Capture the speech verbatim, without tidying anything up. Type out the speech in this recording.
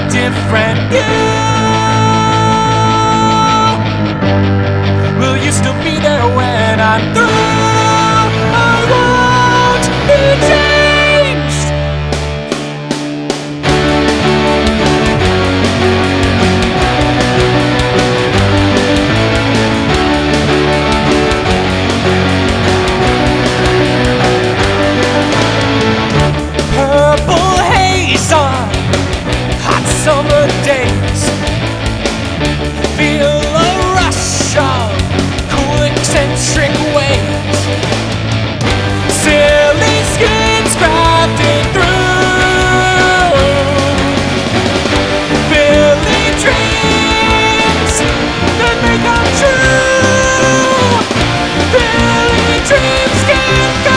different you. Will you still be there when I'm through? I won't be changed. Purple haze on hot summer days. Feel a rush of cool eccentric waves. Silly skins crafted through Billy dreams that may come true. Billy dreams can